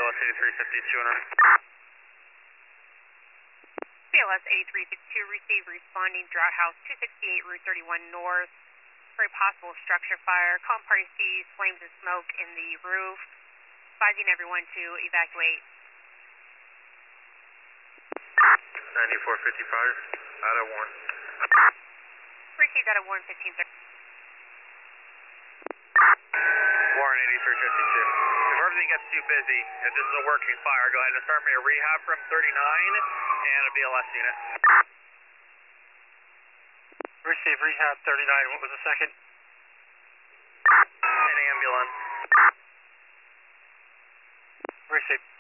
BLS 8352. BLS 8352, receive responding Drought House 268 Route 31 North for a possible structure fire. Calm party sees flames and smoke in the roof. Advising everyone to evacuate. 9455, out of 1. Received out of Warren 1530. Warren 8352. If everything gets too busy, if this is a working fire, go ahead and start me a rehab from 39 and a BLS unit. Receive rehab 39. What was the second? An ambulance. Receive.